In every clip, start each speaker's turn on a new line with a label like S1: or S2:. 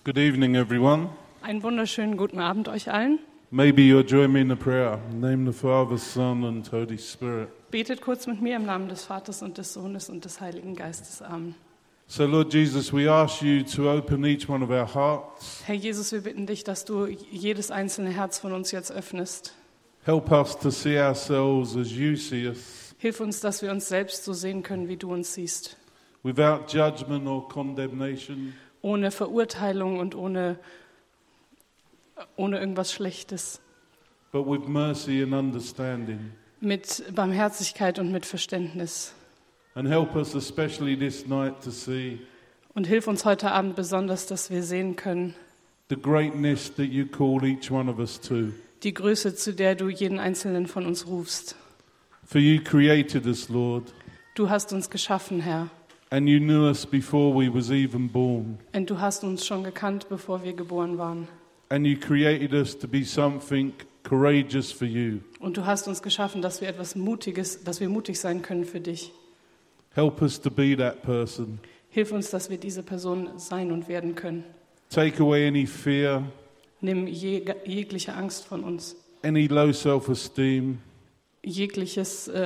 S1: Good evening, everyone.
S2: Einen wunderschönen guten Abend euch allen.
S1: Maybe you'll join me in a prayer. In the name of the Father, Son, and Holy Spirit.
S2: Betet kurz mit mir im Namen des Vaters und des Sohnes und des Heiligen Geistes. Amen.
S1: So, Lord Jesus, we ask you to open each one of our hearts.
S2: Herr Jesus, wir bitten dich, dass du jedes einzelne Herz von uns jetzt öffnest.
S1: Help us to see ourselves as you see us,
S2: Hilf uns, dass wir uns selbst so sehen können, wie du uns siehst.
S1: without judgment or condemnation,
S2: Ohne Verurteilung und ohne irgendwas Schlechtes.
S1: but with mercy and understanding.
S2: Mit Barmherzigkeit und mit Verständnis.
S1: And help us especially this night to see
S2: Und hilf uns heute Abend besonders, dass wir sehen können,
S1: the greatness that you call each one of us to.
S2: die Größe, zu der du jeden einzelnen von uns rufst.
S1: For you created us, Lord,
S2: Du hast uns geschaffen, Herr.
S1: and you knew us before we was even born.
S2: Und du hast uns schon gekannt, bevor wir geboren waren.
S1: And you created us to be something courageous for you.
S2: Und du hast uns geschaffen, dass wir etwas Mutiges, dass wir mutig sein können für dich.
S1: Help us to be that person.
S2: Hilf uns, dass wir diese Person sein und werden können.
S1: Take away any fear,
S2: Nimm jegliche Angst von uns,
S1: any low self-esteem,
S2: jegliche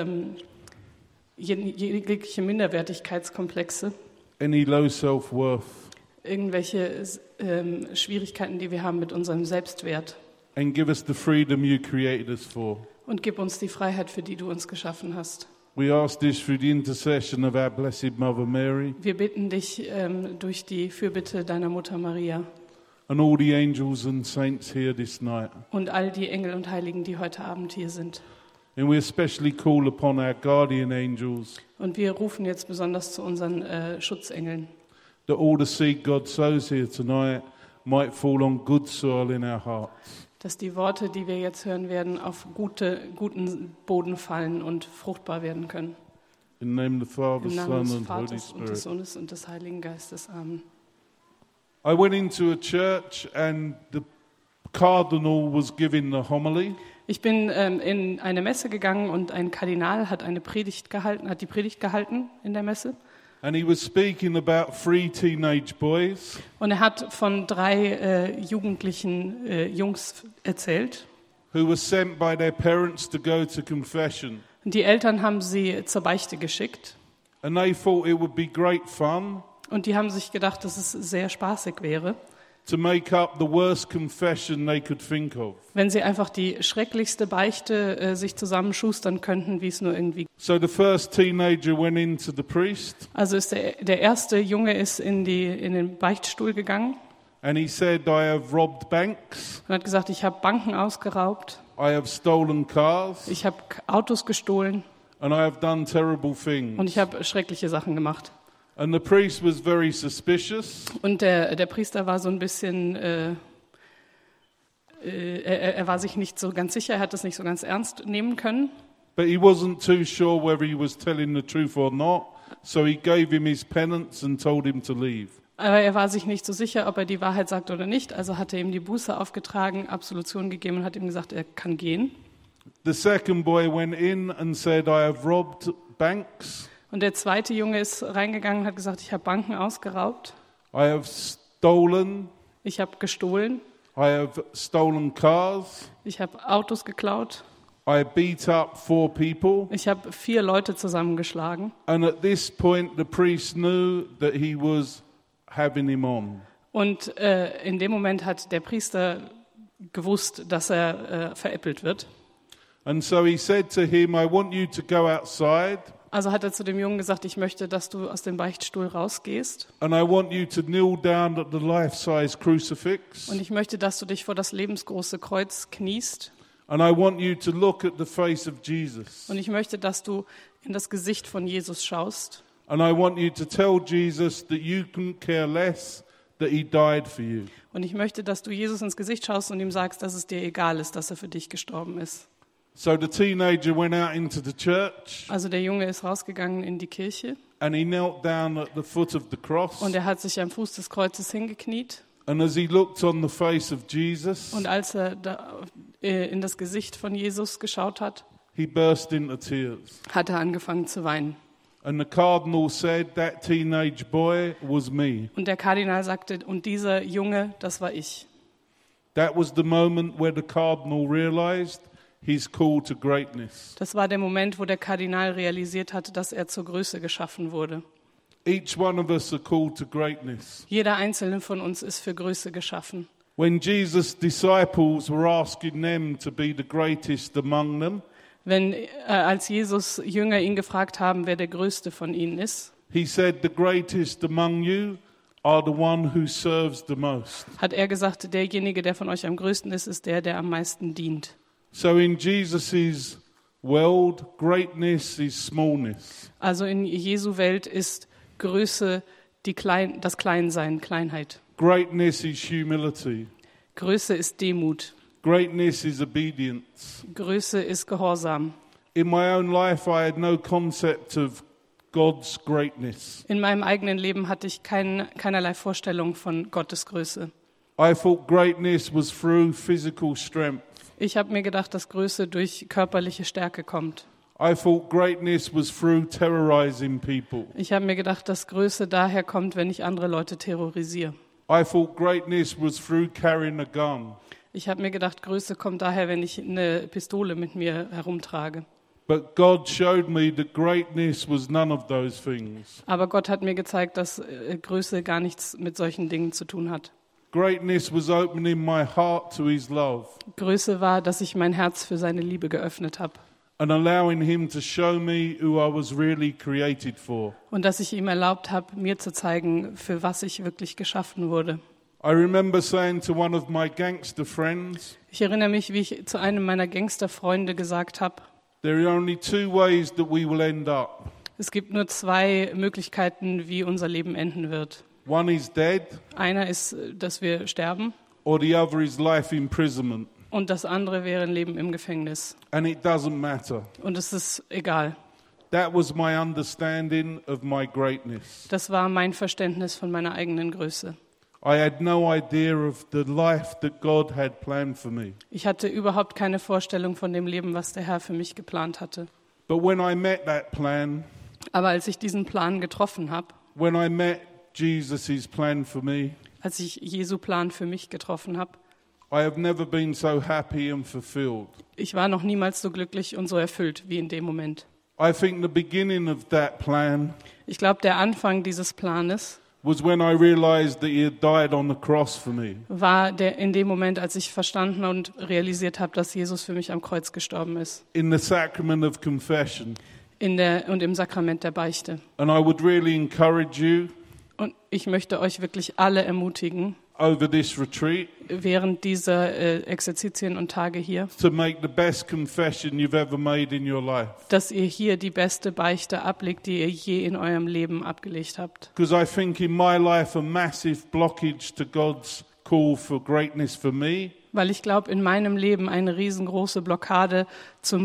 S2: Minderwertigkeitskomplexe,
S1: any low self-worth,
S2: irgendwelche Schwierigkeiten, die wir haben mit unserem Selbstwert.
S1: and give us the freedom you created us for.
S2: Und gib uns die Freiheit, für die du uns geschaffen hast.
S1: We ask this through the intercession of our Blessed Mother Mary
S2: Wir bitten dich durch die Fürbitte deiner Mutter Maria
S1: and all the angels and saints here this night.
S2: und all die Engel und Heiligen, die heute Abend hier sind.
S1: And we especially call upon our guardian angels
S2: Und wir rufen jetzt besonders zu unseren Schutzengeln,
S1: that all the seed God sows here tonight might fall on good soil in our hearts.
S2: dass die Worte, die wir jetzt hören werden, auf guten Boden fallen und fruchtbar werden können.
S1: In the name of the Father,
S2: Im Namen
S1: Son,
S2: des
S1: and Holy
S2: Vaters und des
S1: Spirit.
S2: Sohnes und des Heiligen Geistes. Amen.
S1: I went into a church and the cardinal was giving the homily.
S2: Ich bin in eine Messe gegangen und ein Kardinal hat die Predigt gehalten in der Messe.
S1: And he was speaking about 3 teenage boys
S2: Und er hat von 3 jugendlichen Jungs erzählt.
S1: who were sent by their parents to go to confession.
S2: Und die Eltern haben sie zur Beichte geschickt.
S1: And they thought it would be great fun
S2: Und die haben sich gedacht, dass es sehr spaßig wäre,
S1: to make up the worst confession they could think of.
S2: wenn sie einfach die schrecklichste Beichte sich zusammenschustern könnten, wie es nur irgendwie.
S1: So the first teenager went into the priest
S2: Also ist der erste Junge ist in den Beichtstuhl gegangen
S1: and he said, I have robbed banks,
S2: und hat gesagt, ich habe Banken ausgeraubt,
S1: I have stolen cars,
S2: ich habe Autos gestohlen
S1: and I have done terrible
S2: und
S1: things.
S2: ich habe schreckliche Sachen gemacht.
S1: And the priest was very suspicious.
S2: Und der Priester war so ein bisschen, er war sich nicht so ganz sicher, er hat das nicht so ganz ernst nehmen können.
S1: But he wasn't too sure whether he was telling the truth or not, so he gave him his penance and told him to leave.
S2: Aber er war sich nicht so sicher, ob er die Wahrheit sagt oder nicht. Also hat er ihm die Buße aufgetragen, Absolution gegeben und hat ihm gesagt, er kann gehen.
S1: The second boy went in and said, I have robbed banks,
S2: Und der zweite Junge ist reingegangen und hat gesagt, ich habe Banken ausgeraubt,
S1: I have stolen,
S2: ich habe gestohlen,
S1: I have stolen cars,
S2: ich habe Autos geklaut,
S1: I beat up 4 people.
S2: ich habe 4 Leute zusammengeschlagen.
S1: And at this point the priest knew that he was having him on.
S2: Und in dem Moment hat der Priester gewusst, dass er veräppelt wird.
S1: And so he said to him, I want you to go outside
S2: Also hat er zu dem Jungen gesagt, ich möchte, dass du aus dem Beichtstuhl rausgehst.
S1: and I want you to kneel down at the life-size crucifix.
S2: Und ich möchte, dass du dich vor das lebensgroße Kreuz kniest.
S1: And I want you to look at the face of Jesus.
S2: Und ich möchte, dass du in das Gesicht von Jesus schaust.
S1: And I want you to tell Jesus that you couldn't care less that he died for you.
S2: Und ich möchte, dass du Jesus ins Gesicht schaust und ihm sagst, dass es dir egal ist, dass er für dich gestorben ist.
S1: So the teenager went out into the church
S2: Also der Junge ist rausgegangen in die Kirche
S1: and he knelt down at the foot of the cross.
S2: und er hat sich am Fuß des Kreuzes hingekniet.
S1: And as he looked on the face of Jesus,
S2: Und als er da, in das Gesicht von Jesus geschaut hat,
S1: he burst into tears.
S2: hat er angefangen zu weinen.
S1: And the cardinal said, that teenage boy was me.
S2: Und der Kardinal sagte, und dieser Junge, das war ich.
S1: That was the moment where the cardinal realized his call to greatness.
S2: Das war der Moment, wo der Kardinal realisiert hat, dass er zur Größe geschaffen wurde.
S1: Each one of us are called to greatness.
S2: Jeder einzelne von uns ist für Größe geschaffen.
S1: When Jesus' disciples were asking them to be the greatest among them,
S2: Als Jesus Jünger ihn gefragt haben, wer der Größte von ihnen ist,
S1: he said, the greatest among you are the one who serves the most.
S2: hat er gesagt, derjenige, der von euch am größten ist, ist der, der am meisten dient.
S1: So in Jesus' world, greatness is smallness.
S2: Also in Jesu Welt ist Größe das Kleinsein, Kleinheit.
S1: Greatness is humility.
S2: Größe ist Demut.
S1: Greatness is obedience.
S2: Größe ist Gehorsam.
S1: In my own life, I had no concept of God's greatness.
S2: In meinem eigenen Leben hatte ich keinerlei Vorstellung von Gottes Größe.
S1: I thought greatness was through physical strength.
S2: Ich habe mir gedacht, dass Größe durch körperliche Stärke kommt.
S1: I thought greatness was through terrorizing people.
S2: Ich habe mir gedacht, dass Größe daher kommt, wenn ich andere Leute terrorisiere.
S1: I thought greatness was through carrying a gun.
S2: Ich habe mir gedacht, Größe kommt daher, wenn ich eine Pistole mit mir herumtrage.
S1: But God showed me that greatness was none of those things.
S2: Aber Gott hat mir gezeigt, dass Größe gar nichts mit solchen Dingen zu tun hat.
S1: Greatness was opening my heart to His love
S2: Größe war, dass ich mein Herz für seine Liebe geöffnet habe.
S1: and allowing Him to show me who I was really created for.
S2: Und dass ich ihm erlaubt habe, mir zu zeigen, für was ich wirklich geschaffen wurde.
S1: I remember saying to one of my gangster friends,
S2: Ich erinnere mich, wie ich zu einem meiner Gangsterfreunde gesagt habe,
S1: there are only two ways that we will end up.
S2: es gibt nur zwei Möglichkeiten, wie unser Leben enden wird.
S1: One is dead,
S2: Einer ist, dass wir sterben,
S1: or the other is life imprisonment.
S2: und das andere wäre ein Leben im Gefängnis.
S1: And it doesn't matter.
S2: Und es ist egal.
S1: That was my understanding of my greatness.
S2: Das war mein Verständnis von meiner eigenen Größe.
S1: I had no idea of the life that God had planned for me.
S2: Ich hatte überhaupt keine Vorstellung von dem Leben, was der Herr für mich geplant hatte.
S1: But when I met that plan,
S2: Aber als ich diesen Plan getroffen habe,
S1: when I met Jesus' plan for me,
S2: als ich Jesu Plan für mich getroffen habe,
S1: I have never been so happy and fulfilled.
S2: ich war noch niemals so glücklich und so erfüllt wie in dem Moment.
S1: I think the beginning of that plan
S2: Ich glaube, der Anfang dieses Planes
S1: was when I realized that He had died on the cross for me.
S2: war in dem Moment, als ich verstanden und realisiert habe, dass Jesus für mich am Kreuz gestorben ist.
S1: In the sacrament of confession.
S2: Und im Sakrament der Beichte.
S1: And I would really encourage you
S2: Und ich möchte euch wirklich alle ermutigen,
S1: over this retreat
S2: während dieser Exerzitien und Tage hier,
S1: to make the best confession you've ever made in your life.
S2: dass ihr hier die beste Beichte ablegt, die ihr je in eurem Leben abgelegt habt.
S1: Because I think in my life a massive blockage to God's call for greatness for me
S2: Weil ich glaube, in meinem Leben eine riesengroße Blockade zum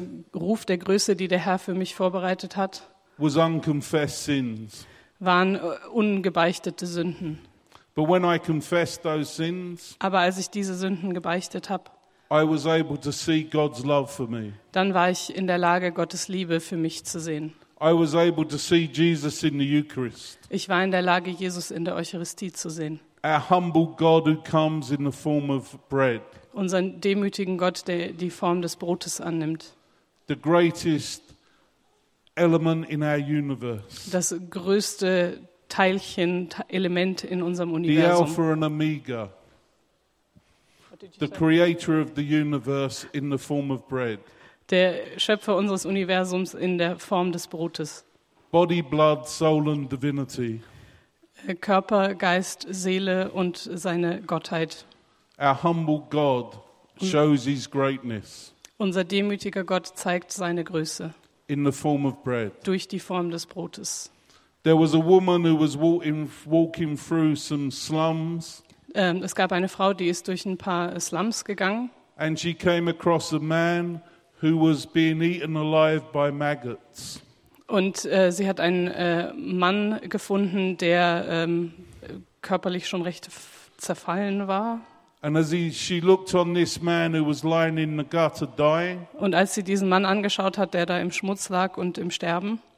S2: Ruf der Größe, die der Herr für mich vorbereitet hat,
S1: was unconfessed sins.
S2: waren ungebeichtete Sünden.
S1: But when I confessed those sins,
S2: Aber als ich diese Sünden gebeichtet habe,
S1: I was able to see God's love for me.
S2: dann war ich in der Lage, Gottes Liebe für mich zu sehen.
S1: I was able to see Jesus in the Eucharist,
S2: Ich war in der Lage, Jesus in der Eucharistie zu sehen.
S1: our humble God who comes in the form of bread,
S2: Unseren demütigen Gott, der die Form des Brotes annimmt.
S1: the greatest element in our universe,
S2: Das größte Teilchen, Element in unserem
S1: the
S2: Universum.
S1: Alpha and Omega, the creator of the universe in the form of bread,
S2: Der Schöpfer unseres Universums in der Form des Brotes.
S1: body, blood, soul and divinity,
S2: Körper, Geist, Seele und seine Gottheit.
S1: our humble God shows His greatness
S2: Unser demütiger Gott zeigt seine Größe
S1: in the form of bread.
S2: durch die Form des Brotes.
S1: There was a woman who was walking through some slums,
S2: Es gab eine Frau, die ist durch ein paar Slums gegangen
S1: and she came across a man who was being eaten alive by maggots.
S2: und sie hat einen Mann gefunden, der körperlich schon recht zerfallen war.
S1: And as she looked on this man who was lying in the gutter dying,
S2: Und als sie diesen Mann angeschaut hat, der da im Schmutz lag und im Sterben,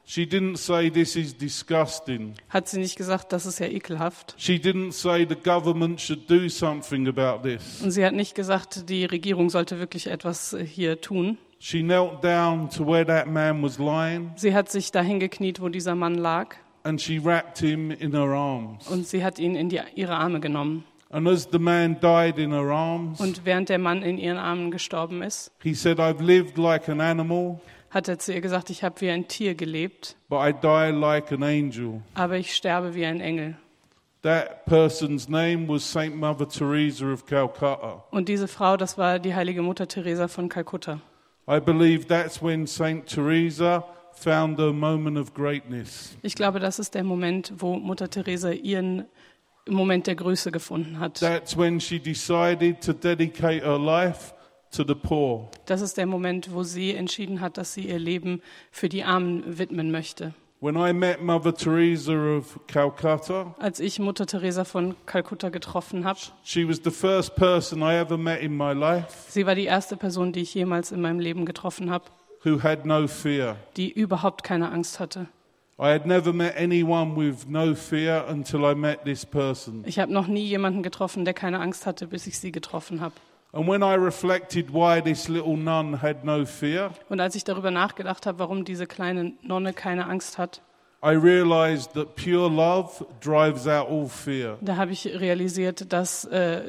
S1: She didn't say this is disgusting.
S2: hat sie nicht gesagt, das ist ja ekelhaft.
S1: She didn't say the government should do something about this.
S2: Und sie hat nicht gesagt, die Regierung sollte wirklich etwas hier tun.
S1: She knelt down to where that man was lying
S2: Sie hat sich dahin gekniet, wo dieser Mann lag,
S1: and she wrapped him in her arms.
S2: und sie hat ihn in ihre Arme genommen.
S1: And as the man died in her arms,
S2: Und während der Mann in ihren Armen gestorben ist,
S1: he said, I've lived like an animal,
S2: hat er zu ihr gesagt, ich habe wie ein Tier gelebt,
S1: but I die like an angel.
S2: aber ich sterbe wie ein Engel.
S1: That person's name was Saint Mother Teresa of Calcutta.
S2: Und diese Frau, das war die heilige Mutter Teresa von Kalkutta.
S1: I believe that's when Saint Teresa found her moment of greatness.
S2: Ich glaube, das ist der Moment, wo Mutter Teresa ihren Moment der Größe gefunden hat.
S1: That's when she decided to dedicate her life to the poor.
S2: Das ist der Moment, wo sie entschieden hat, dass sie ihr Leben für die Armen widmen möchte.
S1: When I met Mother Teresa of Calcutta,
S2: Als ich Mutter Teresa von Kalkutta getroffen habe,
S1: she was the first person I ever met in my life
S2: sie war die erste Person, die ich jemals in meinem Leben getroffen habe,
S1: who had no fear.
S2: die überhaupt keine Angst hatte.
S1: I had never met anyone with no fear until I met this person.
S2: Ich habe noch nie jemanden getroffen, der keine Angst hatte, bis ich sie getroffen habe.
S1: And when I reflected why this little nun had no fear,
S2: Und als ich darüber nachgedacht habe, warum diese kleine Nonne keine Angst hat,
S1: I realized that pure love drives out all fear.
S2: da habe ich realisiert, dass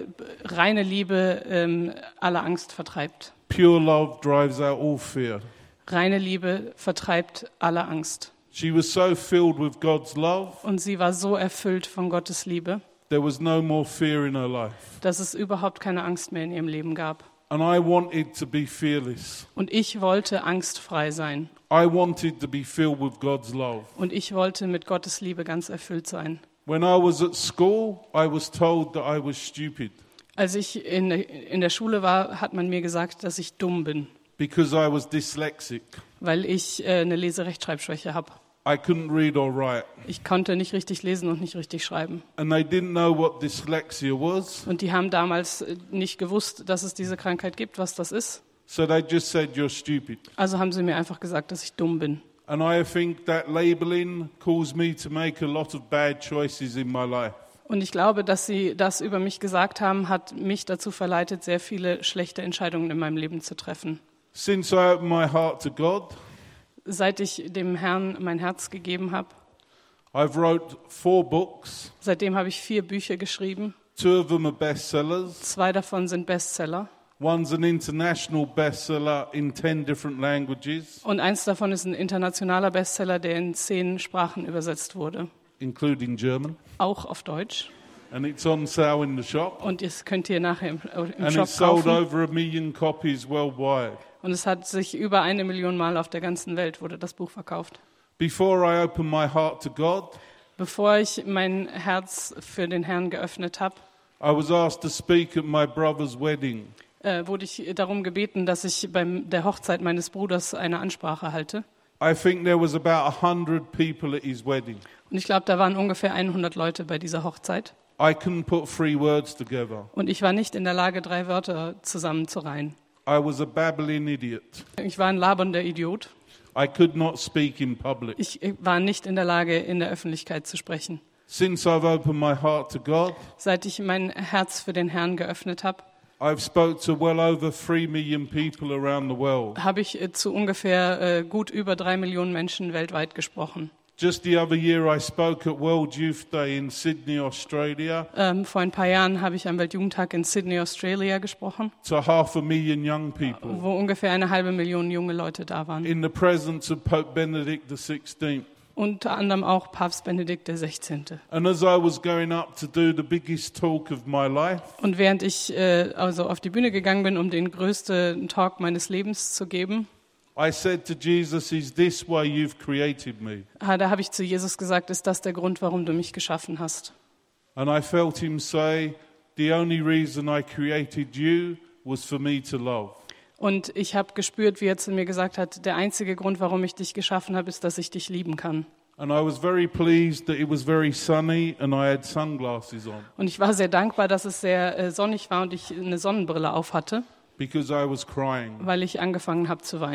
S2: reine Liebe alle Angst vertreibt.
S1: Pure love drives out all fear.
S2: Reine Liebe vertreibt alle Angst.
S1: She was so filled with God's love,
S2: Und sie war so erfüllt von Gottes Liebe,
S1: there was no more fear in her life.
S2: dass es überhaupt keine Angst mehr in ihrem Leben gab.
S1: And I wanted to be fearless.
S2: Und ich wollte angstfrei sein.
S1: I wanted to be filled with God's love.
S2: Und ich wollte mit Gottes Liebe ganz erfüllt sein.
S1: When I was at school, I was told that I was stupid
S2: Als ich in der Schule war, hat man mir gesagt, dass ich dumm bin,
S1: because I was dyslexic.
S2: weil ich eine Lese-Rechtschreibschwäche habe.
S1: I couldn't read or write.
S2: Ich konnte nicht richtig lesen und nicht richtig schreiben.
S1: And they didn't know what dyslexia was,
S2: Und die haben damals nicht gewusst, dass es diese Krankheit gibt, was das ist.
S1: so they just said, you're stupid.
S2: Also haben sie mir einfach gesagt, dass ich dumm bin.
S1: And I think that labeling caused me to make a lot of bad choices in my life.
S2: Und ich glaube, dass sie das über mich gesagt haben, hat mich dazu verleitet, sehr viele schlechte Entscheidungen in meinem Leben zu treffen.
S1: Since I opened my heart to God,
S2: Seit ich dem Herrn mein Herz gegeben habe,
S1: I've wrote 4 books.
S2: seitdem habe ich 4 Bücher geschrieben.
S1: 2 of them are bestsellers.
S2: 2 davon sind Bestseller.
S1: One's an international bestseller in 10 different languages,
S2: Und eins davon ist ein internationaler Bestseller, der in 10 Sprachen übersetzt wurde,
S1: including German.
S2: auch auf Deutsch.
S1: And it's on sale in the shop.
S2: Und das könnt ihr nachher im
S1: And
S2: Shop
S1: it's sold
S2: kaufen.
S1: over 1 million copies worldwide.
S2: Und es hat sich über 1 Million Mal auf der ganzen Welt wurde das Buch verkauft.
S1: Before I opened my heart to God,
S2: Bevor ich mein Herz für den Herrn geöffnet habe,
S1: I was asked to speak at my brother's wedding.
S2: wurde ich darum gebeten, dass ich bei der Hochzeit meines Bruders eine Ansprache halte.
S1: I think there was about 100 people at his wedding.
S2: Und ich glaube, da waren ungefähr 100 Leute bei dieser Hochzeit.
S1: I couldn't put 3 words together.
S2: Und ich war nicht in der Lage, 3 Wörter zusammenzureihen.
S1: I was a babbling idiot.
S2: Ich war ein labernder Idiot.
S1: I could not speak in public.
S2: Ich war nicht in der Lage, in der Öffentlichkeit zu sprechen.
S1: Since I've opened my heart to God,
S2: Seit ich mein Herz für den Herrn geöffnet habe,
S1: I've spoke to well over 3 million people around the world.
S2: habe ich zu ungefähr gut über 3 Millionen Menschen weltweit gesprochen.
S1: Just the other year I spoke at World Youth Day in Sydney, Australia,
S2: Vor ein paar Jahren habe ich am Weltjugendtag in Sydney, Australia gesprochen,
S1: to 500,000 young people
S2: wo ungefähr 500,000 junge Leute da waren.
S1: in the presence of Pope Benedict XVI.
S2: Unter anderem auch Papst Benedikt XVI.
S1: And as I was going up to do the biggest talk of my life,
S2: Und während ich also auf die Bühne gegangen bin, um den größten Talk meines Lebens zu geben,
S1: I said to Jesus, is this why you've created me?
S2: da habe ich zu Jesus gesagt, ist das der Grund, warum du mich geschaffen hast?
S1: And I felt him say, the only reason I created you was for me to love.
S2: Und ich habe gespürt, wie er zu mir gesagt hat, der einzige Grund, warum ich dich geschaffen habe, ist, dass ich dich lieben kann.
S1: And I was very pleased that it was very sunny and I had sunglasses on
S2: Und ich war sehr dankbar, dass es sehr sonnig war und ich eine Sonnenbrille auf hatte,
S1: because I was crying.
S2: weil ich angefangen habe zu weinen.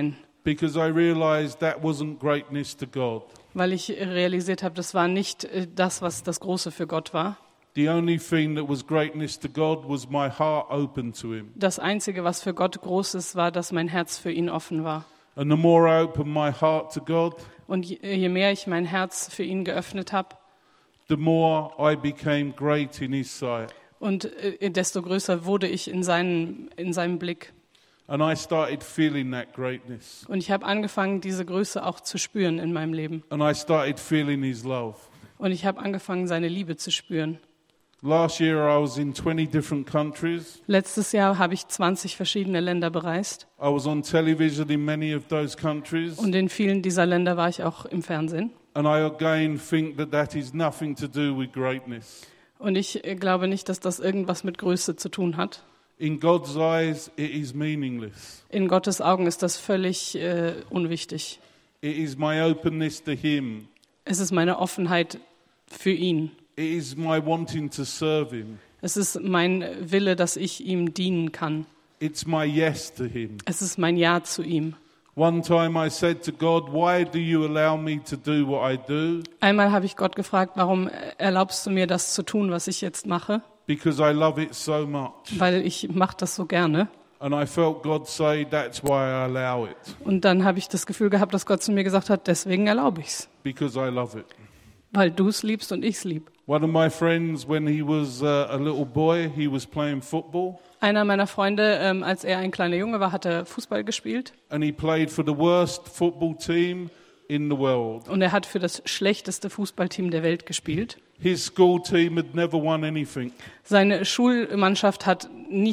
S1: because I realized that wasn't greatness to God.
S2: weil ich realisiert habe, das war nicht das, was das Große für Gott war.
S1: The only thing that was greatness to God was my heart open to him.
S2: Das Einzige, was für Gott Großes war, dass mein Herz für ihn offen war.
S1: And the more I opened my heart to God,
S2: Und je mehr ich mein Herz für ihn geöffnet habe,
S1: the more I became great in his sight.
S2: und desto größer wurde ich in seinem Blick.
S1: And I started feeling that greatness.
S2: Und ich habe angefangen, diese Größe auch zu spüren in meinem Leben.
S1: And I started feeling his love.
S2: Und ich habe angefangen, seine Liebe zu spüren.
S1: Last year I was in 20 different countries.
S2: Letztes Jahr habe ich 20 verschiedene Länder bereist.
S1: I was on television in many of those countries.
S2: Und in vielen dieser Länder war ich auch im Fernsehen.
S1: And I again think that is nothing to do with greatness.
S2: Und ich glaube nicht, dass das irgendwas mit Größe zu tun hat.
S1: In God's eyes, it is meaningless.
S2: In Gottes Augen ist das völlig unwichtig.
S1: It is my openness to him.
S2: Es ist meine Offenheit für ihn.
S1: It is my wanting to serve him.
S2: Es ist mein Wille, dass ich ihm dienen kann.
S1: It's my yes to him.
S2: Es ist mein Ja zu ihm.
S1: One time I said to God, why do you allow me to do what I do?
S2: Einmal habe ich Gott gefragt, warum erlaubst du mir das zu tun, was ich jetzt mache?
S1: Because I love it so much.
S2: Weil ich mache das so gerne.
S1: And I felt God say, that's why I allow it.
S2: Und dann habe ich das Gefühl gehabt, dass Gott zu mir gesagt hat, deswegen erlaube ich es.
S1: Because I love it.
S2: Weil du es liebst und ich es lieb.
S1: One of my friends, when he was a little boy, he was playing football.
S2: Einer meiner Freunde, als er ein kleiner Junge war, hat er Fußball gespielt.
S1: And he played for the worst football team in the world.
S2: Und er hat für das schlechteste Fußballteam der Welt gespielt.
S1: His school team had never won anything.
S2: Seine Schulmannschaft hat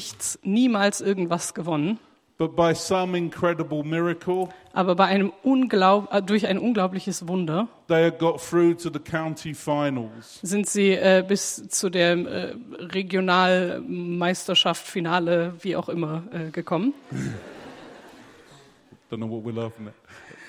S2: niemals irgendwas gewonnen.
S1: But by some incredible miracle,
S2: Aber durch ein unglaubliches Wunder
S1: they had got through to the county finals.
S2: sind sie bis zu der Regionalmeisterschaft, Finale, wie auch immer, gekommen.
S1: Don't know what we're laughing at.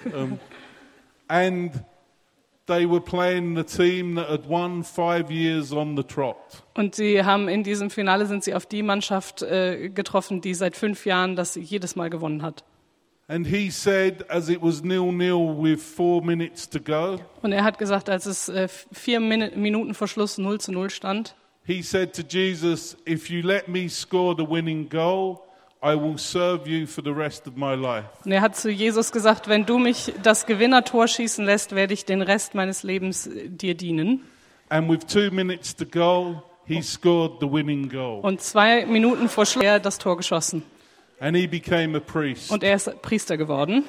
S1: And they were playing the team that had won 5 years on the trot.
S2: Und sie haben in diesem Finale sind sie auf die Mannschaft getroffen, die seit 5 Jahren das jedes Mal gewonnen hat.
S1: And he said, as it was 0-0 with 4 minutes to go,
S2: Und er hat gesagt, als es 4 Minuten vor Schluss 0:0 stand,
S1: he said to Jesus, if you let me score the winning goal, I will serve you for the rest of my life.
S2: und er hat zu Jesus gesagt, wenn du mich das Gewinnertor schießen lässt, werde ich den Rest meines Lebens dir dienen.
S1: And with 2 minutes to go, he scored the winning goal.
S2: Und 2 Minuten vor Schluss hat er das Tor geschossen.
S1: And he became a priest.
S2: Und er ist Priester geworden.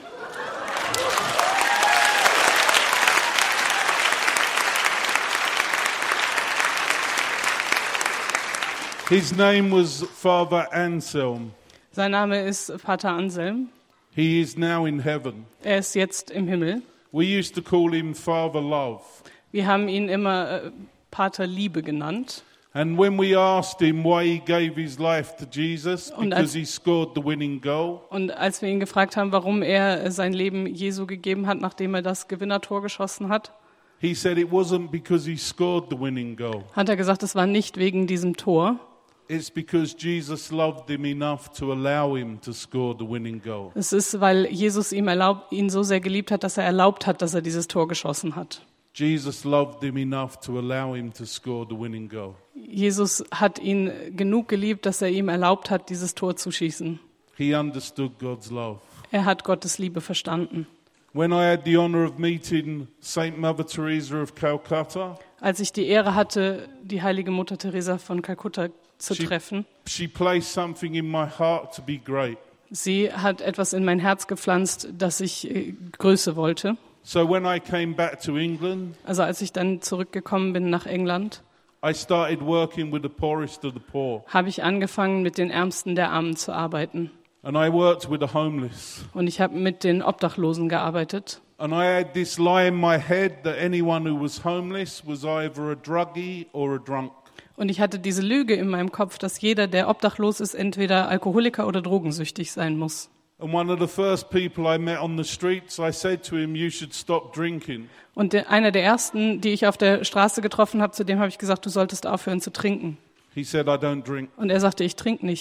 S1: His name was Father Anselm.
S2: Sein Name ist Pater Anselm.
S1: He is now in heaven.
S2: Er ist jetzt im Himmel.
S1: We used to call him Father Love.
S2: Wir haben ihn immer Pater Liebe genannt.
S1: And when we asked him why he gave his life to Jesus,
S2: Und
S1: because he scored the winning goal,
S2: Und als wir ihn gefragt haben, warum er sein Leben Jesu gegeben hat, nachdem er das Gewinnertor geschossen hat,
S1: he said it wasn't because he scored the winning goal.
S2: hat er gesagt, es war nicht wegen diesem Tor.
S1: It's because Jesus loved him enough to allow him to score the winning goal.
S2: Es ist, weil Jesus ihn so sehr geliebt hat, dass er erlaubt hat, dass er dieses Tor geschossen hat.
S1: Jesus loved him enough to allow him to score the winning goal.
S2: Jesus hat ihn genug geliebt, dass er ihm erlaubt hat, dieses Tor zu schießen.
S1: He understood God's love.
S2: Er hat Gottes Liebe verstanden.
S1: When I had the honor of meeting Saint Mother Teresa of Calcutta,
S2: Als ich die Ehre hatte, die heilige Mutter Teresa von Kalkutta zu treffen,
S1: she placed something in my heart to be great.
S2: sie hat etwas in mein Herz gepflanzt, dass ich Größe wollte.
S1: So when I came back to England,
S2: Also als ich dann zurückgekommen bin nach England,
S1: I started working with the poorest of the poor.
S2: habe ich angefangen, mit den Ärmsten der Armen zu arbeiten.
S1: And I worked with the homeless.
S2: Und ich habe mit den Obdachlosen gearbeitet.
S1: And I had this lie in my head that anyone who was homeless was either a druggie or a drunk.
S2: Und ich hatte diese Lüge in meinem Kopf, dass jeder, der obdachlos ist, entweder Alkoholiker oder drogensüchtig sein muss.
S1: And one of the first people I met on the streets, I said to him, you should stop drinking.
S2: Und einer der ersten, die ich auf der Straße getroffen habe, zu dem habe ich gesagt, du solltest aufhören zu trinken.
S1: He said, I don't drink.
S2: Und er sagte, ich trinke nicht.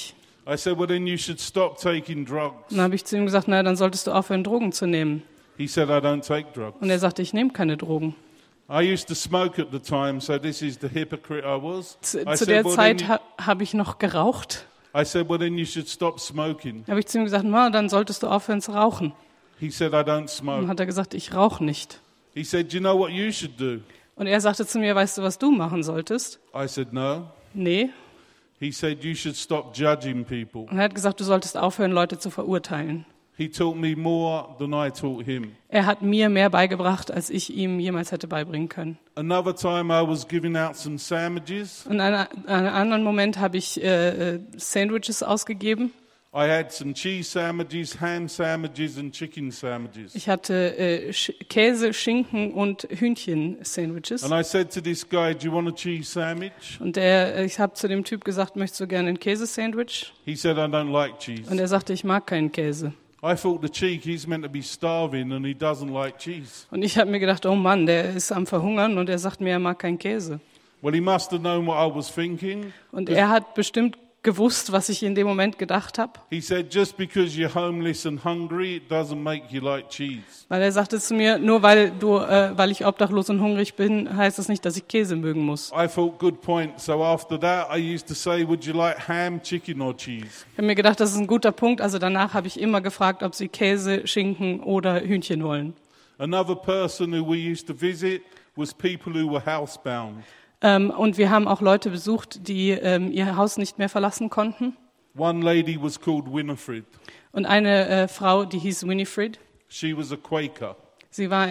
S1: I said, well, then you should stop taking drugs.
S2: Dann habe ich zu ihm gesagt, na, dann solltest du aufhören, Drogen zu nehmen.
S1: He said, I don't take drugs.
S2: Und er sagte, ich nehme keine Drogen.
S1: I used to smoke at the time, so this is the hypocrite I was.
S2: Zu der Zeit habe ich noch geraucht.
S1: I said, well, then you should stop smoking.
S2: Da habe ich zu ihm gesagt, na, dann solltest du aufhören zu rauchen.
S1: He said, I don't
S2: Dann
S1: smoke.
S2: hat er gesagt, ich rauche nicht.
S1: He said, do you know what you should do?
S2: Und er sagte zu mir, weißt du, was du machen solltest?
S1: I said, no.
S2: Nee.
S1: He said, you should stop judging people.
S2: Und er hat gesagt, du solltest aufhören, Leute zu verurteilen.
S1: He taught me more than I taught him.
S2: Er hat mir mehr beigebracht, als ich ihm jemals hätte beibringen können.
S1: Another time I was giving out some sandwiches.
S2: Und an einem anderen Moment habe ich Sandwiches ausgegeben.
S1: I had some cheese sandwiches, ham sandwiches and chicken sandwiches.
S2: Ich hatte Käse, Schinken und Hühnchen-Sandwiches.
S1: And I said to this guy, do you want a cheese sandwich?
S2: Und ich habe zu dem Typ gesagt, möchtest du gerne ein Käsesandwich?
S1: He said, I don't like cheese.
S2: Und er sagte, ich mag keinen Käse.
S1: I thought the cheek, he's meant to be starving and he doesn't like cheese.
S2: Und ich habe mir gedacht, oh Mann, der ist am Verhungern und er sagt mir, er mag keinen Käse.
S1: Well, he must have known what I was thinking.
S2: Und er hat bestimmt gewusst, was ich in dem Moment gedacht habe.
S1: He said, just because you're homeless and hungry, it doesn't make you like cheese.
S2: Weil er sagte zu mir, nur weil ich obdachlos und hungrig bin, heißt das nicht, dass ich Käse mögen muss.
S1: I thought, good point. So after that, I used to say, would you like ham, chicken or cheese?
S2: Ich habe mir gedacht, das ist ein guter Punkt. Also danach habe ich immer gefragt, ob sie Käse, Schinken oder Hühnchen wollen.
S1: Another person who we used to visit was people who were housebound.
S2: Und wir haben auch Leute besucht, die ihr Haus nicht mehr verlassen konnten.
S1: One lady was called Winifred.
S2: Und eine Frau, die hieß Winifred.
S1: She was a Quaker
S2: Sie war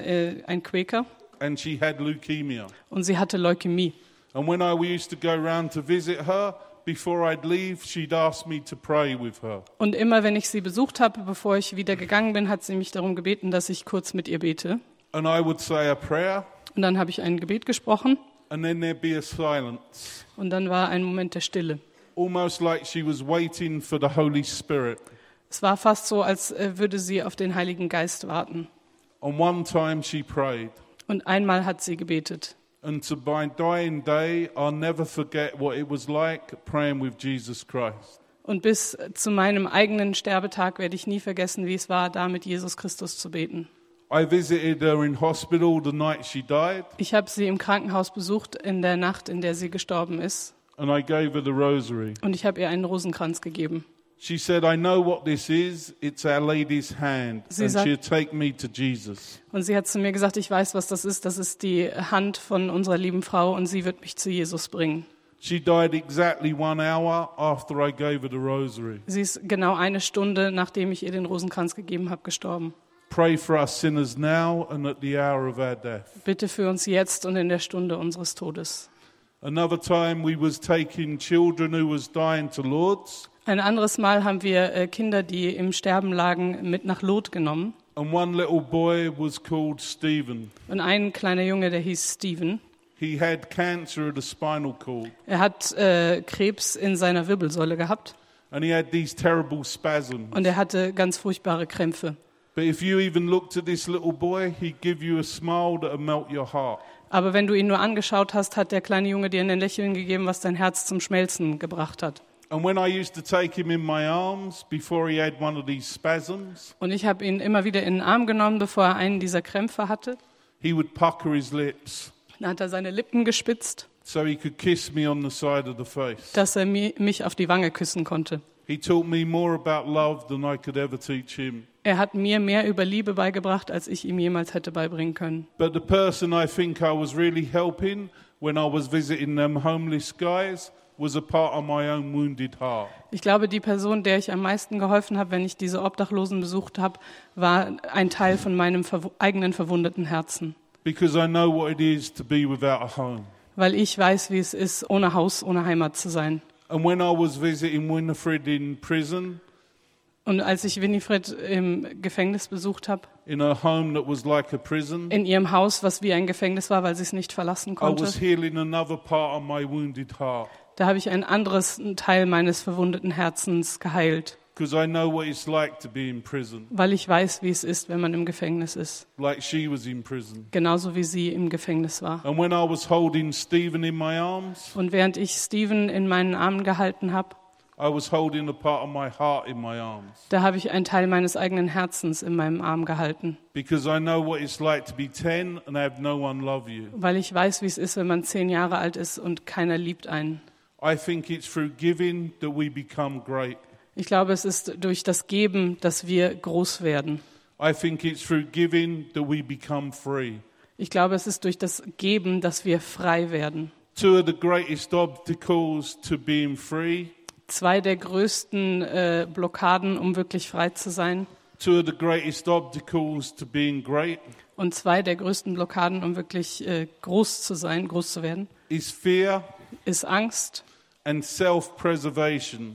S2: ein Quäker
S1: and she had leukemia.
S2: und sie hatte Leukämie.
S1: And when I used to go round to visit her, before I'd leave, she'd ask me to pray with her.
S2: Und immer wenn ich sie besucht habe, bevor ich wieder gegangen bin, hat sie mich darum gebeten, dass ich kurz mit ihr bete.
S1: And I would say a prayer,
S2: Und dann habe ich ein Gebet gesprochen
S1: and then there'd be a silence,
S2: und dann war ein Moment der Stille.
S1: almost like she was waiting for the Holy Spirit.
S2: Es war fast so, als würde sie auf den Heiligen Geist warten.
S1: And one time she prayed,
S2: Und einmal hat sie gebetet.
S1: and to my dying day, I'll never forget what it was like praying with Jesus Christ.
S2: Und bis zu meinem eigenen Sterbetag werde ich nie vergessen, wie es war, da mit Jesus Christus zu beten.
S1: I visited her in hospital the night she died,
S2: Ich habe sie im Krankenhaus besucht in der Nacht, in der sie gestorben ist.
S1: and I gave her the rosary.
S2: Und ich habe ihr einen Rosenkranz gegeben.
S1: She said, I know what this is. It's Our Lady's hand.
S2: Sie
S1: And
S2: sagt-
S1: she'll take me to Jesus.
S2: Und sie hat zu mir gesagt, ich weiß, was das ist. Das ist die Hand von unserer lieben Frau und sie wird mich zu Jesus bringen.
S1: She died exactly 1 hour after I gave her the rosary.
S2: Sie ist genau 1 Stunde, nachdem ich ihr den Rosenkranz gegeben habe, gestorben.
S1: Pray for us sinners now and at the hour of our death.
S2: Bitte für uns jetzt und in der Stunde unseres Todes.
S1: Another time we was taking children who was dying to Lourdes,
S2: Ein anderes Mal haben wir Kinder, die im Sterben lagen, mit nach Lot genommen.
S1: and one little boy was called Stephen.
S2: Und ein kleiner Junge, der hieß Stephen.
S1: He had cancer of the spinal cord,
S2: Er hat Krebs in seiner Wirbelsäule gehabt
S1: and he had these terrible spasms.
S2: und er hatte ganz furchtbare Krämpfe.
S1: But if you even looked at this little boy, he'd give you a smile that would melt your heart.
S2: Aber wenn du ihn nur angeschaut hast, hat der kleine Junge dir ein Lächeln gegeben, was dein Herz zum Schmelzen gebracht hat.
S1: And when I used to take him in my arms before he had one of these spasms,
S2: Und ich habe ihn immer wieder in den Arm genommen, bevor er einen dieser Krämpfe hatte.
S1: he would pucker his lips
S2: Dann hat er seine Lippen gespitzt,
S1: so he could kiss me on the side of the face.
S2: dass er mich auf die Wange küssen konnte.
S1: He taught me more about love than I could ever teach him.
S2: Er hat mir mehr über Liebe beigebracht, als ich ihm jemals hätte beibringen können.
S1: But the person I think I was really helping when I was visiting them homeless guys was a part of my own wounded heart.
S2: Ich glaube, die Person, der ich am meisten geholfen habe, wenn ich diese Obdachlosen besucht habe, war ein Teil von meinem eigenen verwundeten Herzen.
S1: Because I know what it is to be without a home.
S2: Weil ich weiß, wie es ist, ohne Haus, ohne Heimat zu sein.
S1: And when I was visiting Winifred in prison,
S2: Und als ich Winifred im Gefängnis besucht habe,
S1: in a home that was like a prison,
S2: in ihrem Haus, was wie ein Gefängnis war, weil sie es nicht verlassen
S1: I
S2: konnte,
S1: was healing another part of my wounded heart.
S2: da habe ich ein anderes Teil meines verwundeten Herzens geheilt.
S1: Because I know what it's like to be in prison,
S2: Weil ich weiß, wie es ist, wenn man im Gefängnis ist.
S1: like she was in prison.
S2: Genauso wie sie im Gefängnis war.
S1: And when I was holding Stephen in my arms,
S2: Und während ich Stephen in meinen Armen gehalten habe,
S1: I was holding a part of my heart in my arms.
S2: Da habe ich einen Teil meines eigenen Herzens in meinem Arm gehalten,
S1: Because I know what it's like to be 10 and have no one love you.
S2: weil ich weiß, wie es ist, wenn man 10 Jahre alt ist und keiner liebt einen.
S1: I think it's through giving that we become great.
S2: Ich glaube, es ist durch das Geben, dass wir groß werden.
S1: I think it's through giving that we become free.
S2: Ich glaube, es ist durch das Geben, dass wir frei werden.
S1: Two of the greatest obstacles to being free.
S2: 2 der größten Blockaden, um wirklich frei zu sein.
S1: Two of the greatest obstacles to being great
S2: Und 2 der größten Blockaden, um wirklich groß zu sein, groß zu werden,
S1: is fear
S2: ist Angst
S1: and self-preservation,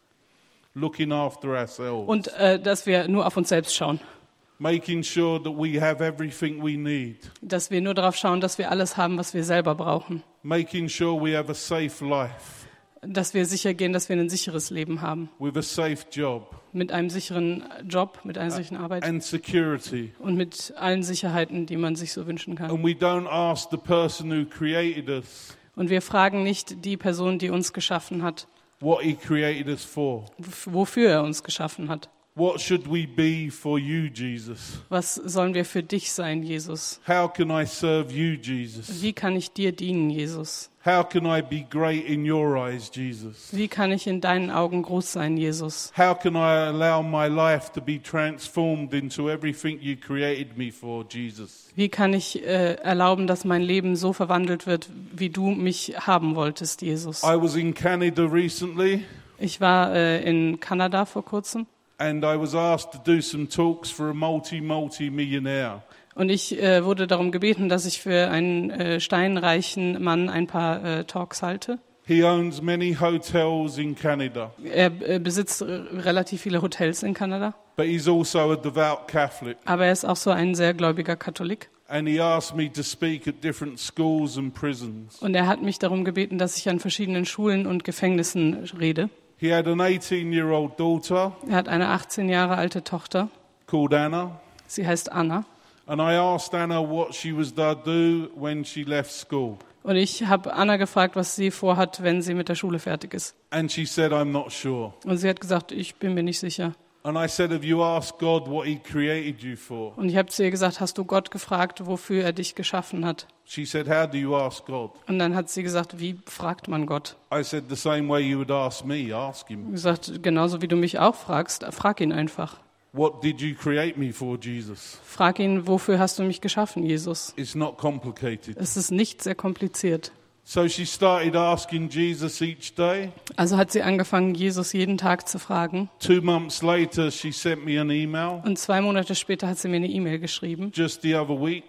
S1: looking after ourselves,
S2: und dass wir nur auf uns selbst schauen.
S1: making sure that we have everything we need,
S2: Dass wir nur darauf schauen, dass wir alles haben, was wir selber brauchen.
S1: making sure we have a safe life
S2: Dass wir sicher gehen, dass wir ein sicheres Leben haben.
S1: with a safe job
S2: Mit einem sicheren Job, mit einer sicheren Arbeit
S1: and security.
S2: und mit allen Sicherheiten, die man sich so wünschen kann.
S1: And we don't ask the person who created us
S2: Und wir fragen nicht die Person, die uns geschaffen hat,
S1: what he created us for.
S2: wofür er uns geschaffen hat.
S1: What should we be for you, Jesus?
S2: Was sollen wir für dich sein, Jesus?
S1: How can I serve you, Jesus?
S2: Wie kann ich dir dienen, Jesus?
S1: How can I be great in your eyes, Jesus?
S2: Wie kann ich in deinen Augen groß sein, Jesus?
S1: How can I allow my life to be transformed into everything you created me for, Jesus?
S2: Wie kann ich erlauben, dass mein Leben so verwandelt wird, wie du mich haben wolltest, Jesus?
S1: I was in Canada recently,
S2: Ich war in Kanada vor kurzem
S1: and I was asked to do some talks for a multi-millionaire.
S2: und ich wurde darum gebeten, dass ich für einen steinreichen Mann ein paar Talks halte.
S1: He owns many hotels in Canada,
S2: Er besitzt relativ viele Hotels in Kanada,
S1: but he's also a devout Catholic.
S2: aber er ist auch so ein sehr gläubiger Katholik.
S1: And he asked me to speak at different schools and prisons.
S2: Und er hat mich darum gebeten, dass ich an verschiedenen Schulen und Gefängnissen rede.
S1: He had an 18-year-old daughter
S2: Er hat eine 18 Jahre alte Tochter.
S1: called Anna.
S2: Sie heißt Anna.
S1: And I asked Anna what she was to do when she left school.
S2: Und ich habe Anna gefragt, was sie vorhat, wenn sie mit der Schule fertig ist.
S1: And she said, I'm not sure.
S2: Und sie hat gesagt, ich bin mir nicht sicher.
S1: And I said, have you asked God what he created you for?
S2: Und ich habe zu ihr gesagt, hast du Gott gefragt, wofür er dich geschaffen hat?
S1: She said, how do you ask God?
S2: Und dann hat sie gesagt, wie fragt man Gott?
S1: I said, the same way you would ask me, ask
S2: Ich
S1: him.
S2: habe gesagt, genauso wie du mich auch fragst, frag ihn einfach.
S1: What did you create me for, Jesus?
S2: Frag ihn, wofür hast du mich geschaffen, Jesus?
S1: It's not complicated.
S2: Es ist nicht sehr kompliziert.
S1: So she started asking Jesus each day.
S2: Also hat sie angefangen, Jesus jeden Tag zu fragen.
S1: 2 months later, she sent me an email,
S2: Und 2 Monate später hat sie mir eine E-Mail geschrieben.
S1: just the other week.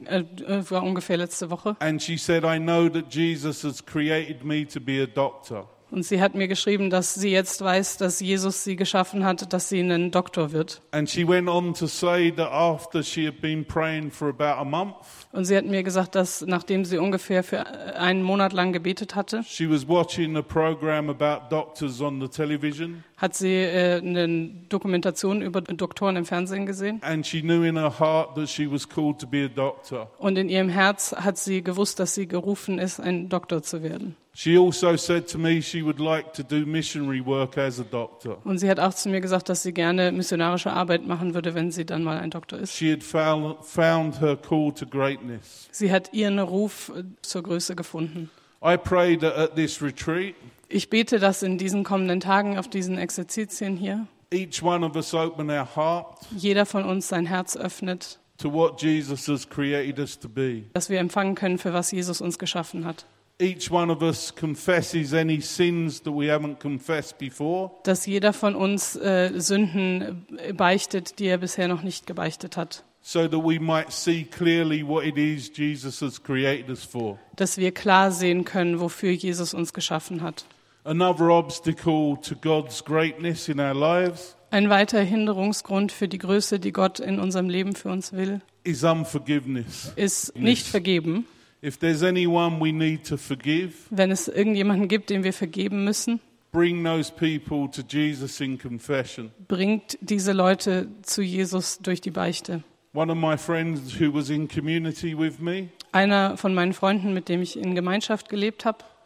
S2: War ungefähr letzte Woche.
S1: And she said, I know that Jesus has created me to be a doctor.
S2: Und sie hat mir geschrieben, dass sie jetzt weiß, dass Jesus sie geschaffen hat, dass sie ein Doktor wird.
S1: And she went on to say that after she had been praying for about a month,
S2: Und sie hat mir gesagt, dass nachdem sie ungefähr für einen Monat lang gebetet hatte,
S1: she was watching a program about doctors on the television,
S2: hat sie eine Dokumentation über Doktoren im Fernsehen gesehen.
S1: and she knew in her heart that she was called to be a doctor.
S2: Und in ihrem Herz hat sie gewusst, dass sie gerufen ist, ein Doktor zu werden.
S1: She also said to me she would like to do missionary work as a doctor.
S2: Und sie hat auch zu mir gesagt, dass sie gerne missionarische Arbeit machen würde, wenn sie dann mal ein Doktor ist.
S1: She had found her call to greatness.
S2: Sie hat ihren Ruf zur Größe gefunden.
S1: I pray that at this retreat,
S2: Ich bete, dass in diesen kommenden Tagen auf diesen Exerzitien hier
S1: each one of us open our heart
S2: jeder von uns sein Herz öffnet,
S1: to what Jesus has created us to be.
S2: dass wir empfangen können, für was Jesus uns geschaffen hat.
S1: Each one of us confesses any sins that we haven't confessed before,
S2: Dass jeder von uns Sünden beichtet, die er bisher noch nicht gebeichtet hat.
S1: so that we might see clearly what it is Jesus has created us for.
S2: Dass wir klar sehen können, wofür Jesus uns geschaffen hat.
S1: Another obstacle to God's greatness in our lives
S2: Ein weiterer Hinderungsgrund für die Größe, die Gott in unserem Leben für uns will,
S1: is unforgiveness.
S2: ist nicht vergeben.
S1: If there's anyone we need to forgive,
S2: Wenn es irgendjemanden gibt, dem wir vergeben müssen,
S1: bring those people to Jesus in confession.
S2: bringt diese Leute zu Jesus durch die Beichte.
S1: One of my friends who was in community with me
S2: Einer von meinen Freunden, mit dem ich in Gemeinschaft gelebt habe,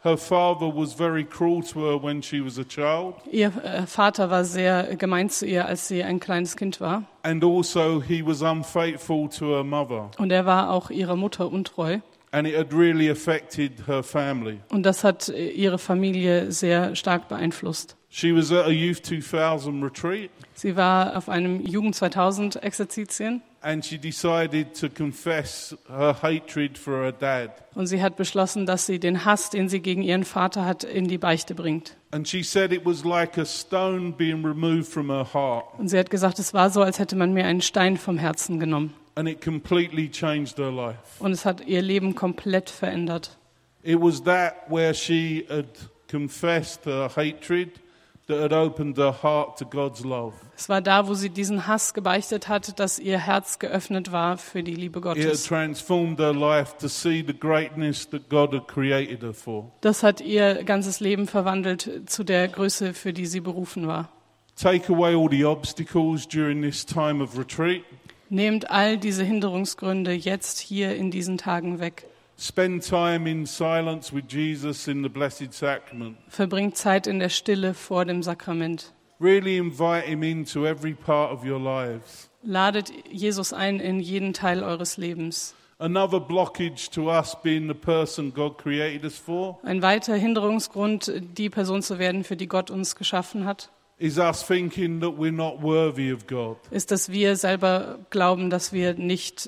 S1: Her father was very cruel to her when she was a child.
S2: Ihr Vater war sehr gemein zu ihr, als sie ein kleines Kind war.
S1: And also he was unfaithful to her mother.
S2: Und er war auch ihrer Mutter untreu.
S1: And it had really affected her family.
S2: Und das hat ihre Familie sehr stark beeinflusst.
S1: She was at a Youth 2000 retreat.
S2: Sie war auf einem Jugend 2000 Exerzitien.
S1: And she decided to confess her hatred for her dad.
S2: Und sie hat beschlossen, dass sie den Hass, den sie gegen ihren Vater hat, in die Beichte bringt.
S1: And she said it was like a stone being removed from her heart.
S2: Und sie hat gesagt, es war so, als hätte man mir einen Stein vom Herzen genommen.
S1: And it completely changed her life.
S2: Und es hat ihr Leben komplett verändert.
S1: It was that where she had confessed her hatred that had opened her heart to God's love.
S2: Es war da, wo sie diesen Hass gebeichtet hat, dass ihr Herz geöffnet war für die Liebe
S1: It had
S2: Gottes.
S1: transformed her life to see the greatness that God had created her for.
S2: Das hat ihr ganzes Leben verwandelt zu der Größe, für die sie berufen war.
S1: Take away all the obstacles during this time of retreat.
S2: Nehmt all diese Hinderungsgründe jetzt hier in diesen Tagen weg.
S1: Spend time in silence with Jesus in the Blessed Sacrament.
S2: Verbringt Zeit in der Stille vor dem Sakrament.
S1: Really invite him into every part of your lives.
S2: Ladet Jesus ein in jeden Teil eures Lebens.
S1: Another blockage to us being the person God created us for
S2: Ein weiterer Hinderungsgrund, die Person zu werden, für die Gott uns geschaffen hat,
S1: is us thinking that we're not worthy of God.
S2: ist, dass wir selber glauben, dass wir nicht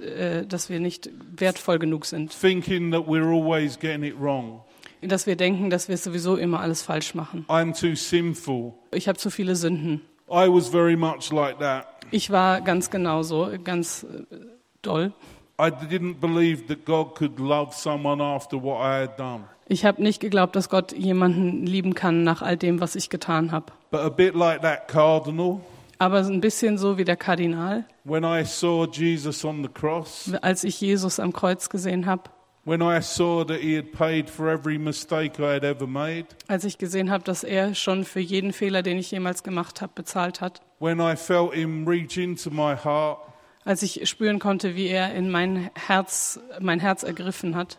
S2: wertvoll genug sind.
S1: Thinking that we're always getting it wrong.
S2: Dass wir denken, dass wir sowieso immer alles falsch machen.
S1: I'm too sinful.
S2: Ich habe zu viele Sünden.
S1: I was very much like that.
S2: Ich war ganz genauso, ganz doll.
S1: I didn't believe that God could love someone after what I had done.
S2: Ich habe nicht geglaubt, dass Gott jemanden lieben kann nach all dem, was ich getan habe.
S1: But a bit like that cardinal,
S2: Aber ein bisschen so wie der Kardinal,
S1: when I saw Jesus on the cross,
S2: als ich Jesus am Kreuz gesehen habe,
S1: when I saw that he had paid for every mistake I had ever made,
S2: als ich gesehen habe, dass er schon für jeden Fehler, den ich jemals gemacht habe, bezahlt hat,
S1: when I felt him reach into my heart,
S2: als ich spüren konnte, wie er in mein Herz ergriffen hat,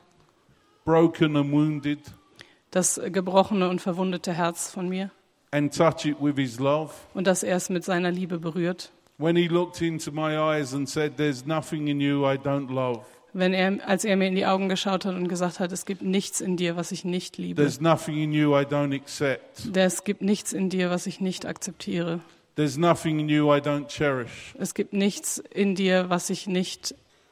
S1: broken and wounded,
S2: das gebrochene und verwundete Herz von mir,
S1: and touch it with his love.
S2: und dass er es mit seiner Liebe berührt.
S1: When he looked into my eyes and said, "There's nothing in you I don't love.
S2: Als er mir in die Augen geschaut hat und gesagt hat, es gibt nichts in dir, was ich nicht liebe.
S1: There's nothing in you I don't accept.
S2: Es gibt nichts in dir, was ich nicht akzeptiere.
S1: There's nothing in you I don't cherish."
S2: Es gibt nichts in dir, was ich nicht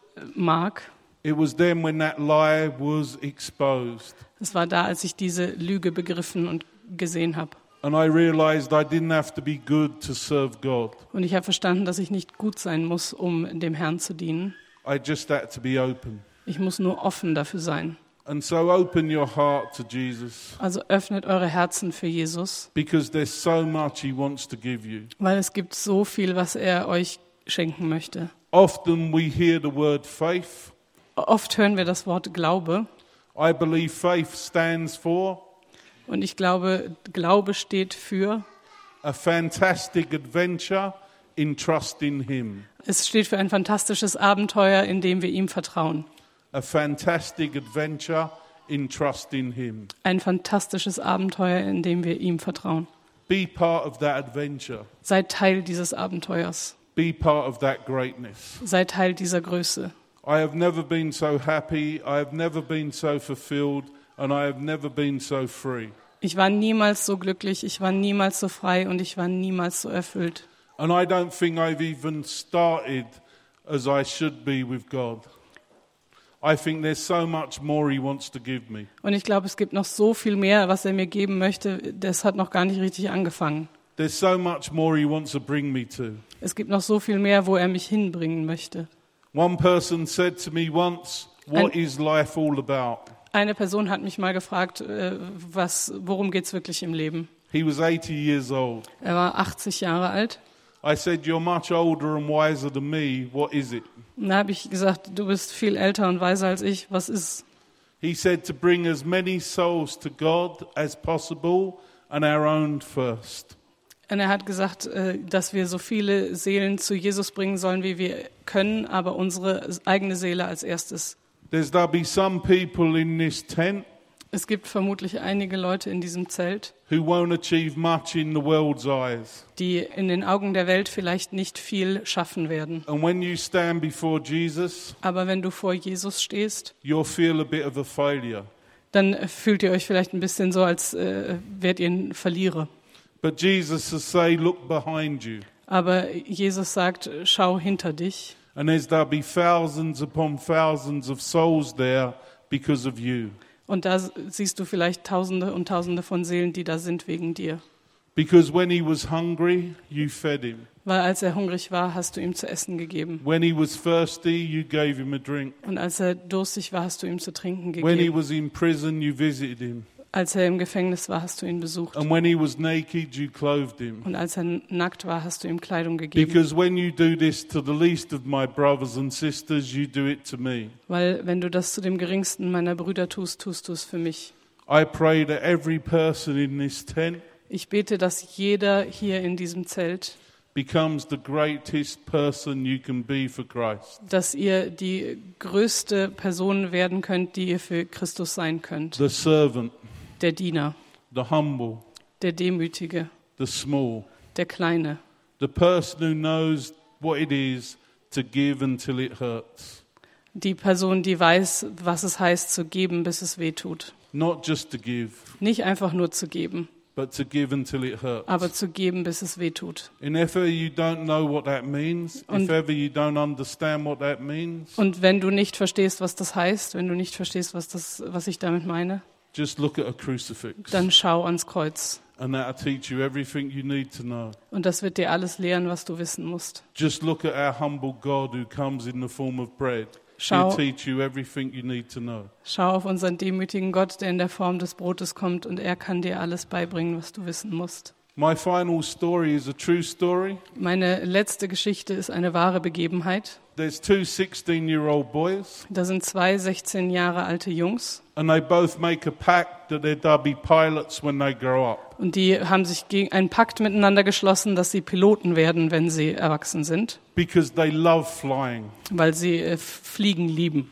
S2: mag.
S1: It was then when that lie was exposed.
S2: Es war da, als ich diese Lüge begriffen und gesehen habe.
S1: And I realized I didn't have to be good to serve God.
S2: Und ich habe verstanden, dass ich nicht gut sein muss, um dem Herrn zu dienen.
S1: I just had to be open.
S2: Ich muss nur offen dafür sein.
S1: And so open your heart to Jesus,
S2: Also öffnet eure Herzen für Jesus,
S1: because there's so much he wants to give you.
S2: weil es gibt so viel, was er euch schenken möchte.
S1: Often we hear the word faith.
S2: Oft hören wir das Wort Glaube.
S1: I believe faith stands for
S2: Und ich glaube, Glaube steht für,
S1: a fantastic adventure in trusting him.
S2: es steht für ein fantastisches Abenteuer, in dem wir ihm vertrauen.
S1: A fantastic adventure in trusting him.
S2: Ein fantastisches Abenteuer, in dem wir ihm vertrauen.
S1: Be part of that adventure.
S2: Seid Teil dieses Abenteuers.
S1: Be part of that greatness.
S2: Seid Teil dieser Größe.
S1: I have never been so happy, I have never been so fulfilled, and I have never been so free.
S2: Ich war niemals so glücklich, ich war niemals so frei und ich war niemals so erfüllt.
S1: And I don't think I've even started as I should be with God. I think there's so much more he wants to give me.
S2: Und ich glaube, es gibt noch so viel mehr, was er mir geben möchte. Das hat noch gar nicht richtig angefangen.
S1: There's so much more he wants to bring me to.
S2: Es gibt noch so viel mehr, wo er mich hinbringen möchte.
S1: One person said to me once, "What is life all about?"
S2: Eine Person hat mich mal gefragt, worum geht's wirklich im Leben?
S1: He was 80 years old.
S2: Er war 80 Jahre alt.
S1: I said, "You're much older and wiser than me. What is it?"
S2: Und da habe ich gesagt, du bist viel älter und weiser als ich. Was ist?
S1: He said to bring as many souls to God as possible and our own first.
S2: Und er hat gesagt, dass wir so viele Seelen zu Jesus bringen sollen, wie wir können, aber unsere eigene Seele als erstes.
S1: There'll be some people in this tent
S2: Es gibt vermutlich einige Leute in diesem Zelt,
S1: who won't achieve much in the world's eyes.
S2: die in den Augen der Welt vielleicht nicht viel schaffen werden.
S1: And when you stand before Jesus,
S2: Aber wenn du vor Jesus stehst,
S1: you'll feel a bit of a failure.
S2: dann fühlt ihr euch vielleicht ein bisschen so, als wärt ihr ein Verlierer.
S1: But Jesus will say, look behind you.
S2: Aber Jesus sagt, schau hinter dich.
S1: And there'll be thousands upon thousands of souls there because of you.
S2: Und da siehst du vielleicht Tausende und Tausende von Seelen, die da sind wegen dir.
S1: Because when he was hungry, you fed him.
S2: Weil als er hungrig war, hast du ihm zu essen gegeben.
S1: When he was thirsty, you gave him a drink.
S2: Und als er durstig war, hast du ihm zu trinken
S1: When he
S2: gegeben.
S1: was in prison, you visited him.
S2: Als er im Gefängnis war, hast du ihn besucht.
S1: And when he was naked, you clothed him.
S2: Und als er nackt war, hast du ihm Kleidung gegeben.
S1: Because when you do this to the least of my brothers and sisters, you do it to me.
S2: Weil wenn du das zu dem geringsten meiner Brüder tust, tust du es für mich.
S1: I pray that every person in this tent
S2: Ich bete, dass jeder hier in diesem Zelt,
S1: becomes the greatest person you can be for Christ.
S2: dass ihr die größte Person werden könnt, die ihr für Christus sein könnt.
S1: The servant,
S2: Der Diener,
S1: the humble,
S2: der Demütige,
S1: the small,
S2: der Kleine,
S1: the person who knows what it is to give until it hurts.
S2: die Person, die weiß, was es heißt, zu geben, bis es weh tut.
S1: Not just to give,
S2: Nicht einfach nur zu geben,
S1: but to give until it hurts.
S2: aber zu geben, bis es weh tut.
S1: And if ever you don't know what that means,
S2: Und-
S1: if ever you don't understand what that means,
S2: Und wenn du nicht verstehst, was das heißt, wenn du nicht verstehst, was ich damit meine,
S1: just look at a crucifix.
S2: dann schau ans Kreuz.
S1: And that'll teach you everything you need to know.
S2: Und das wird dir alles lehren, was du wissen musst.
S1: Just look at our humble God who comes in the form of bread.
S2: Schau,
S1: He'll teach you everything you need to know.
S2: schau auf unseren demütigen Gott, der in der Form des Brotes kommt, und er kann dir alles beibringen, was du wissen musst.
S1: My final story is a true story.
S2: Meine letzte Geschichte ist eine wahre Begebenheit.
S1: There's two 16-year-old boys,
S2: Da sind 2 16 Jahre alte Jungs,
S1: and they both make a pact that they'll be pilots when they grow up.
S2: und die haben sich gegen einen Pakt miteinander geschlossen, dass sie Piloten werden, wenn sie erwachsen sind,
S1: Because they love flying.
S2: weil sie Fliegen lieben.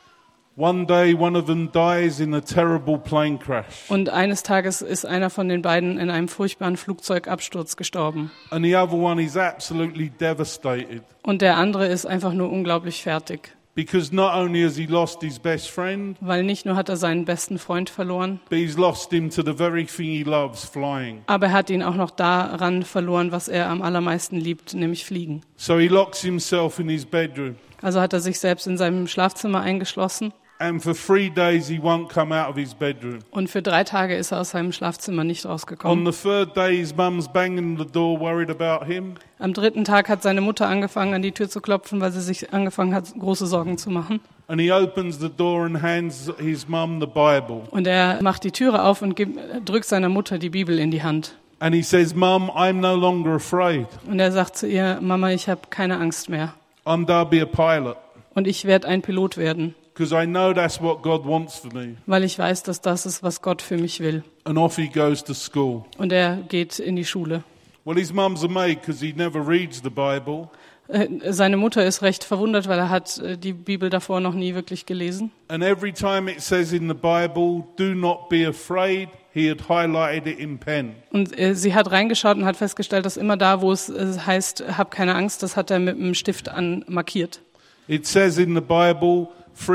S1: One day, one of them dies in a terrible plane crash,
S2: Und eines Tages ist einer von den beiden in einem furchtbaren Flugzeugabsturz gestorben.
S1: and the other one is absolutely devastated.
S2: Und der andere ist einfach nur unglaublich fertig.
S1: Because not only has he lost his best friend,
S2: Weil nicht nur hat er seinen besten Freund verloren,
S1: but he's lost him to the very thing he loves, flying.
S2: aber er hat ihn auch noch daran verloren, was er am allermeisten liebt, nämlich Fliegen.
S1: So he locks himself in his bedroom,
S2: Also hat er sich selbst in seinem Schlafzimmer eingeschlossen,
S1: and for 3 days he won't come out of his bedroom.
S2: und für 3 Tage ist er aus seinem Schlafzimmer nicht
S1: On
S2: rausgekommen.
S1: the third day, his mum's banging the door, worried about him.
S2: Am 3. Tag hat seine Mutter angefangen, an die Tür zu klopfen, weil sie sich angefangen hat, große Sorgen zu machen.
S1: And he opens the door and hands his mum the Bible.
S2: Und er macht die Türe auf und drückt seiner Mutter die Bibel in die Hand.
S1: And he says, Mum, I'm no longer afraid.
S2: Und er sagt zu ihr, Mama, ich habe keine Angst mehr.
S1: I'm going to be a pilot.
S2: Und ich werde ein Pilot werden,
S1: Because I know that's what God wants for me.
S2: weil ich weiß, dass das ist, was Gott für mich will.
S1: And off he goes to school.
S2: Und er geht in die Schule.
S1: Well, his mum's amazed because he never reads the Bible.
S2: Seine Mutter ist recht verwundert, weil er hat die Bibel davor noch nie wirklich gelesen.
S1: And every time it says in the Bible, do not be afraid, he had highlighted it in pen.
S2: Und sie hat reingeschaut und hat festgestellt, dass immer da, wo es heißt, hab keine Angst, das hat er mit einem Stift markiert.
S1: It says in the Bible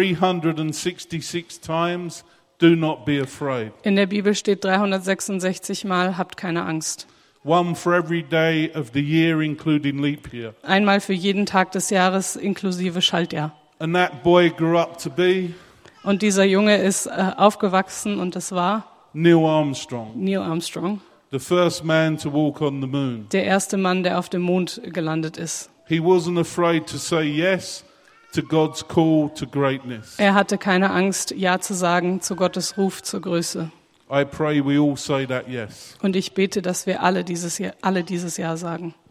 S1: 366 times, do not be afraid.
S2: In der Bibel steht 366 Mal, habt keine Angst.
S1: One for every day of the year, including leap year.
S2: Einmal für jeden Tag des Jahres inklusive Schaltjahr.
S1: And that boy grew up to be
S2: Und dieser Junge ist aufgewachsen und es war
S1: Neil Armstrong,
S2: Neil Armstrong,
S1: the first man to walk on the moon.
S2: der erste Mann, der auf dem Mond gelandet ist.
S1: He wasn't afraid to say yes to God's call to greatness.
S2: Er hatte keine Angst, Ja zu sagen zu Gottes Ruf zur Größe.
S1: I pray we all say that yes.
S2: Und ich bete, dass wir alle dieses Jahr sagen.